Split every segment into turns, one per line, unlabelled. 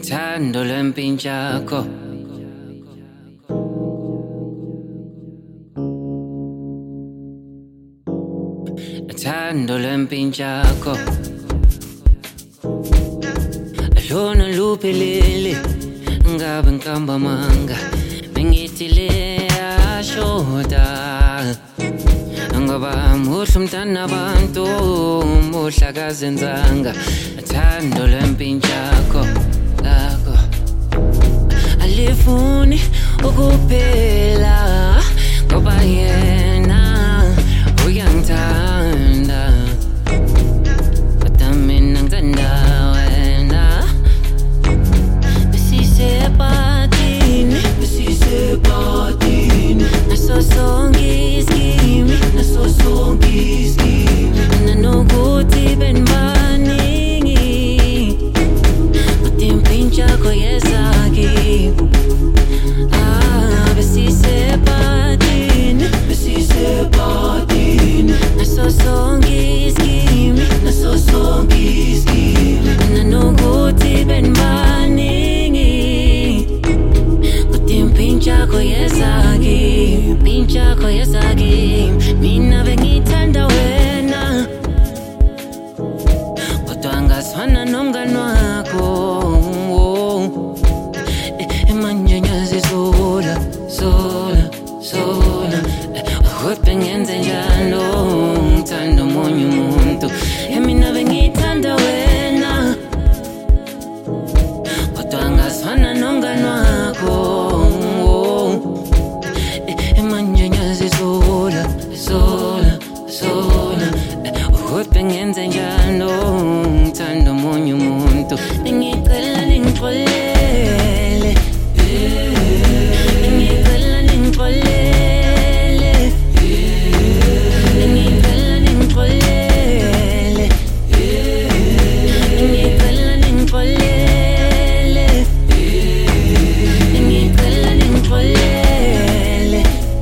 Thando lempinchako Thando lempinchako Lona luphelele ngabe nkamba manga Mengithile ashoda Ngoba muhle umntana abantu muhle kazenzanga Thando lempinchako lakho Alifuni ukuphela ngoba yena uyangithanda Kodwa mina ngithanda wena Besisephatini Naso sonke iskimi Nanokuthi benbaningi Kodwa impinchako yezaki Besisephatini Naso sonke iskimi Nanokuthi benbaningi Kodwa impinchako yezaki Mina bengithanda wena Kodwa ngasifana nomngani wakho Manje ngiyazisola Kodwa ngenze njalo ngithanda omunye umuntu Mina bengithanda wena Kodwa ngasifana nomngani wakho Manje ngiyazisola Kodwa ngenze njalo ngithanda omunye umuntu Ngicela ningixolele Ngicela ningixolele Ngicela ningixolele Ngicela ningixolele Ngicela ningixolele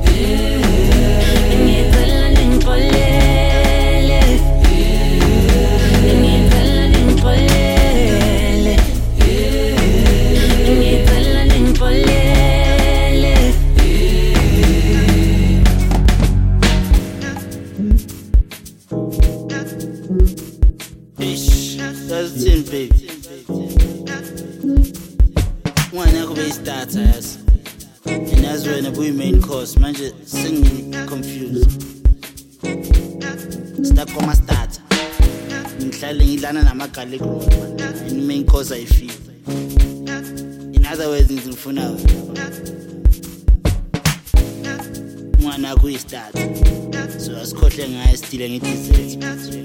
Ngicela ningixolele Ngicela ningixolele Ngicela ningixolele
Ish, that's it, baby. One I could be starter, yes. And that's when the boy main course, man, just singing confused. Stuck on my start. Ngidlala namagaleko and main course I feel. In other words, ngifuna one I could start. So asikhohle ngaye still ngithi